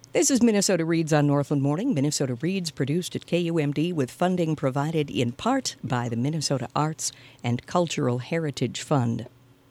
This is Minnesota Reads on Northland Morning. Minnesota Reads produced at KUMD with funding provided in part by the Minnesota Arts and Cultural Heritage Fund.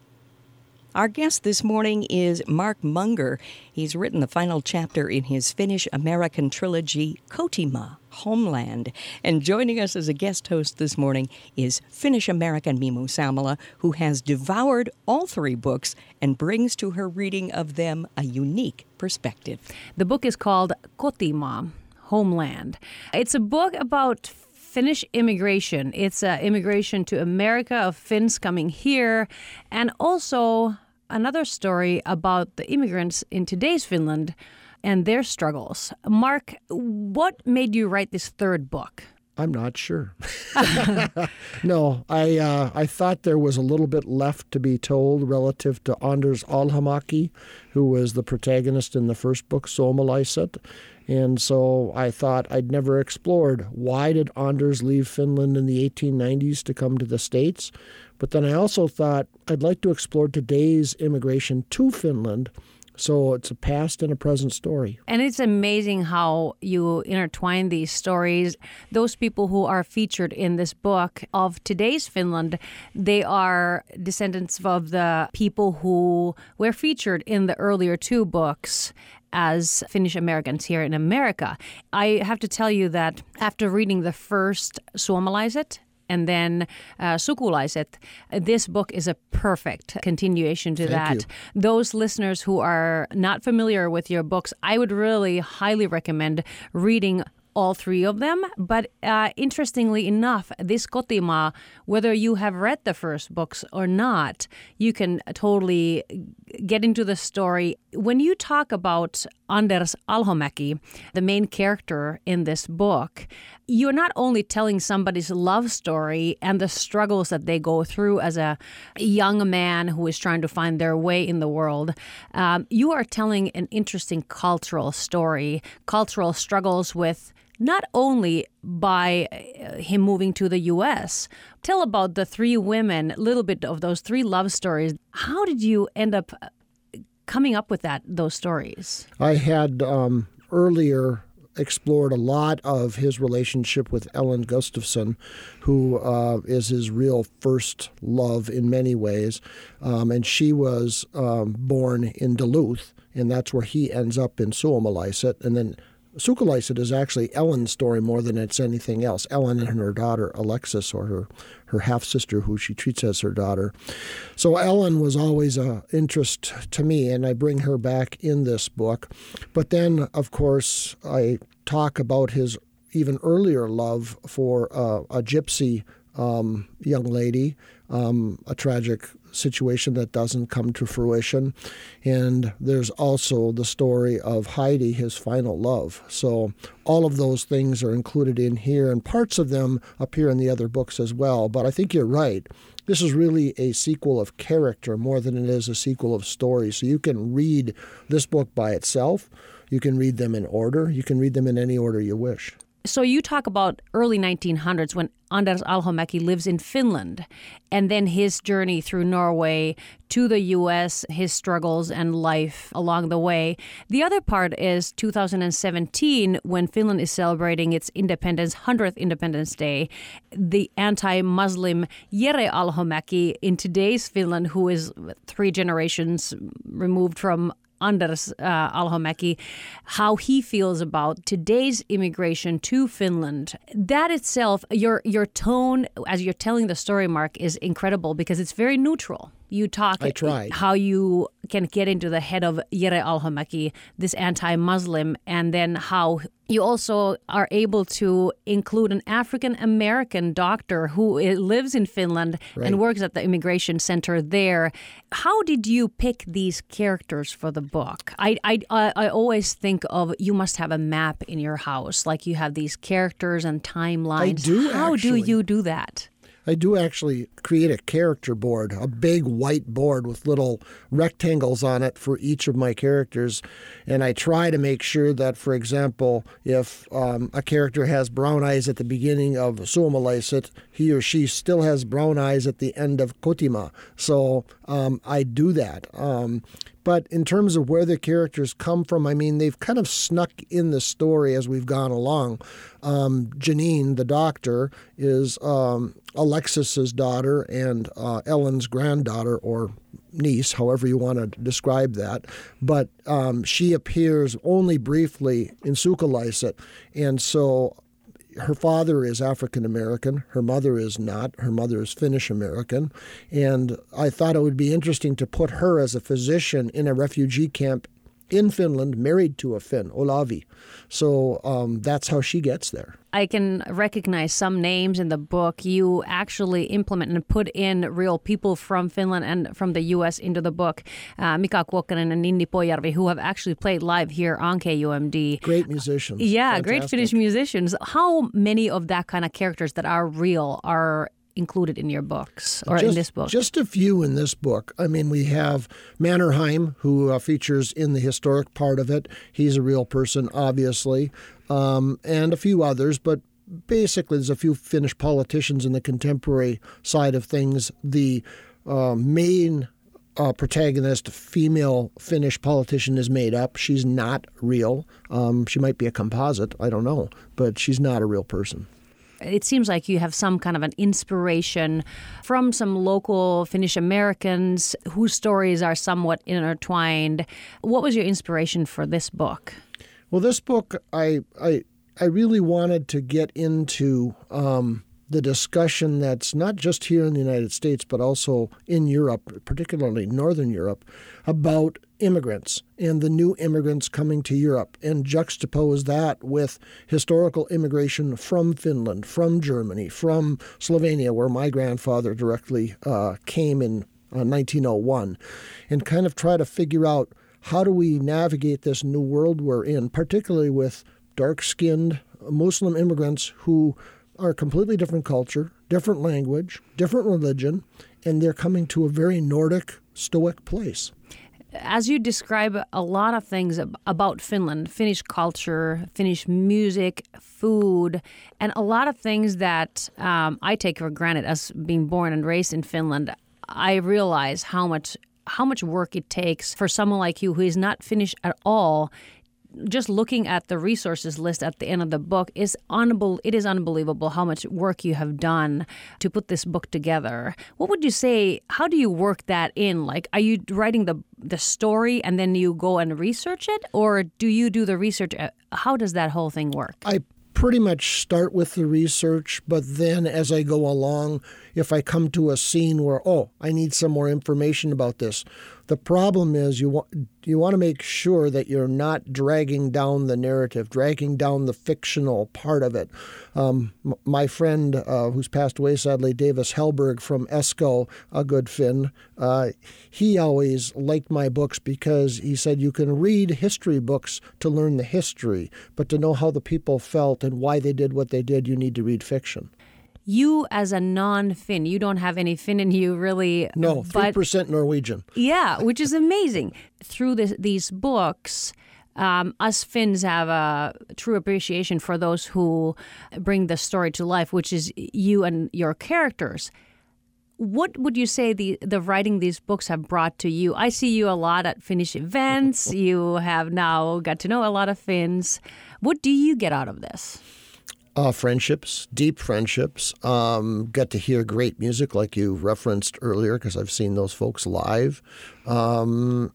Our guest this morning is Mark Munger. He's written the final chapter in his Finnish-American trilogy, Kotimaa, Homeland. And joining us as a guest host this morning is Finnish-American Mimmu Salmela, who has devoured all three books and brings to her reading of them a unique perspective. The book is called Kotimaa, Homeland. It's a book about Finnish immigration. It's immigration to America of Finns coming here, and also another story about the immigrants in today's Finland and their struggles. Mark, what made you write this third book? I'm not sure. No, I thought there was a little bit left to be told relative to Anders Alhomäki, who was the protagonist in the first book, Suomalaiset. And so I thought I'd never explored why did Anders leave Finland in the 1890s to come to the States. But then I also thought I'd like to explore today's immigration to Finland. So it's a past and a present story. And it's amazing how you intertwine these stories. Those people who are featured in this book of today's Finland, they are descendants of the people who were featured in the earlier two books as Finnish Americans here in America. I have to tell you that after reading the first Suomalaiset and then Sukulaiset, this book is a perfect continuation to Thank that. you. Those listeners who are not familiar with your books, I would really highly recommend reading all three of them. But interestingly enough, this Kotimaa, whether you have read the first books or not, you can totally get into the story. When you talk about Anders Alhomäki, the main character in this book, you're not only telling somebody's love story and the struggles that they go through as a young man who is trying to find their way in the world. You are telling an interesting cultural story, cultural struggles with not only by him moving to the U.S. Tell about the three women, a little bit of those three love stories. How did you end up coming up with those stories? I had earlier explored a lot of his relationship with Ellen Gustafsson, who is his real first love in many ways. And she was born in Duluth, and that's where he ends up in Suomalaiset. And then Sukulaiset is actually Ellen's story more than it's anything else. Ellen and her daughter, Alexis, or her half-sister, who she treats as her daughter. So Ellen was always an interest to me, and I bring her back in this book. But then, of course, I talk about his even earlier love for a gypsy young lady, a tragic situation that doesn't come to fruition. And there's also the story of Heidi, his final love. So all of those things are included in here, and parts of them appear in the other books as well. But I think you're right. This is really a sequel of character more than it is a sequel of story. So you can read this book by itself. You can read them in order. You can read them in any order you wish. So you talk about early 1900s when Anders Alhomäki lives in Finland, and then his journey through Norway to the U.S., his struggles and life along the way. The other part is 2017, when Finland is celebrating its independence, 100th Independence Day. The anti-Muslim Jere Alhomäki in today's Finland, who is 3 generations removed from Anders Alhomäki, how he feels about today's immigration to Finland. That itself, your tone as you're telling the story, Mark, is incredible because it's very neutral. You talk how you can get into the head of Jere Alhomäki, this anti-Muslim, and then how you also are able to include an African-American doctor who lives in Finland and works at the immigration center there. How did you pick these characters for the book? I always think of you must have a map in your house, like you have these characters and timelines. I do. How do you do that? I do actually create a character board, a big white board with little rectangles on it for each of my characters. And I try to make sure that, for example, if a character has brown eyes at the beginning of Suomalaiset, he or she still has brown eyes at the end of Kotimaa. So I do that. But in terms of where the characters come from, I mean, they've kind of snuck in the story as we've gone along. Janine, the doctor, is Alexis's daughter and Ellen's granddaughter or niece, however you want to describe that. But she appears only briefly in Sukulaiset. And so her father is African American. Her mother is not. Her mother is Finnish American. And I thought it would be interesting to put her as a physician in a refugee camp in Finland, married to a Finn, Olavi. So that's how she gets there. I can recognize some names in the book. You actually implement and put in real people from Finland and from the U.S. into the book. Mika Kuokkanen and Ninni Pojärvi, who have actually played live here on KUMD. Great musicians. Yeah, Fantastic. Great Finnish musicians. How many of that kind of characters that are real are included in your books or in this book? Just a few in this book. I mean, we have Mannerheim, who features in the historic part of it. He's a real person, obviously, and a few others, but basically there's a few Finnish politicians in the contemporary side of things. The main protagonist, female Finnish politician, is made up. She's not real. She might be a composite, I don't know, but she's not a real person. It seems like you have some kind of an inspiration from some local Finnish Americans whose stories are somewhat intertwined. What was your inspiration for this book? Well, this book, I really wanted to get into the discussion that's not just here in the United States, but also in Europe, particularly Northern Europe, about immigrants and the new immigrants coming to Europe, and juxtapose that with historical immigration from Finland, from Germany, from Slovenia, where my grandfather directly came in 1901, and kind of try to figure out how do we navigate this new world we're in, particularly with dark-skinned Muslim immigrants who are a completely different culture, different language, different religion, and they're coming to a very Nordic, stoic place. As you describe a lot of things about Finland, Finnish culture, Finnish music, food, and a lot of things that I take for granted as being born and raised in Finland, I realize how much work it takes for someone like you who is not Finnish at all. Just looking at the resources list at the end of the book it is unbelievable how much work you have done to put this book together. What would you say, how do you work that in? Like, are you writing the story and then you go and research it? Or do you do the research? How does that whole thing work? I pretty much start with the research, but then as I go along, if I come to a scene where, I need some more information about this, the problem is you want to make sure that you're not dragging down the narrative, dragging down the fictional part of it. My friend, who's passed away sadly, Davis Hellberg from Esko, a good Finn, he always liked my books because he said you can read history books to learn the history, but to know how the people felt and why they did what they did, you need to read fiction. You, as a non-Finn, you don't have any Finn in you, really. No, 3% Norwegian. Yeah, which is amazing. Through these books, us Finns have a true appreciation for those who bring the story to life, which is you and your characters. What would you say the writing these books have brought to you? I see you a lot at Finnish events. You have now got to know a lot of Finns. What do you get out of this? Friendships, deep friendships. Get to hear great music like you referenced earlier because I've seen those folks live. And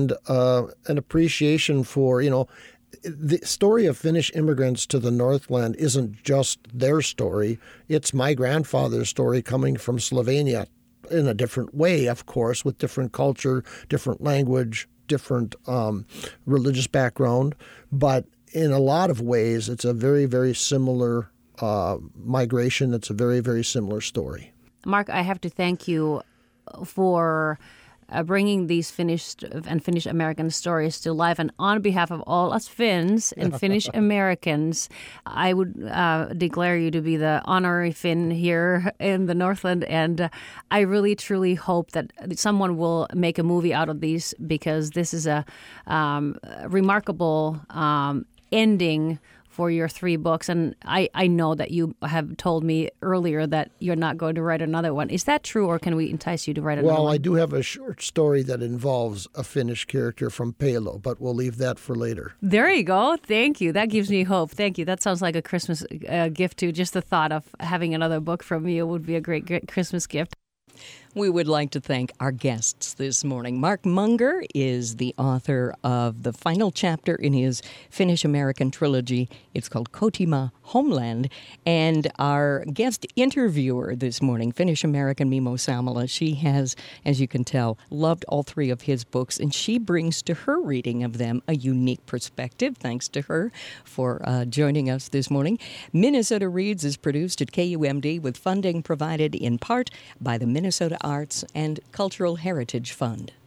an appreciation for, the story of Finnish immigrants to the Northland isn't just their story. It's my grandfather's story coming from Slovenia in a different way, of course, with different culture, different language, different religious background. But in a lot of ways, it's a very, very similar migration. It's a very, very similar story. Mark, I have to thank you for bringing these Finnish and Finnish American stories to life. And on behalf of all us Finns and Finnish Americans, I would declare you to be the honorary Finn here in the Northland. And I really, truly hope that someone will make a movie out of these because this is a remarkable ending for your 3 books. And I know that you have told me earlier that you're not going to write another one. Is that true, or can we entice you to write another one? Well, I do have a short story that involves a Finnish character from Palo, but we'll leave that for later. There you go. Thank you. That gives me hope. Thank you. That sounds like a Christmas gift, too. Just the thought of having another book from you would be a great Christmas gift. We would like to thank our guests this morning. Mark Munger is the author of the final chapter in his Finnish-American trilogy. It's called Kotimaa Homeland. And our guest interviewer this morning, Finnish-American Mimo Salmela, she has, as you can tell, loved all 3 of his books, and she brings to her reading of them a unique perspective. Thanks to her for joining us this morning. Minnesota Reads is produced at KUMD with funding provided in part by the Minnesota Arts and Cultural Heritage Fund.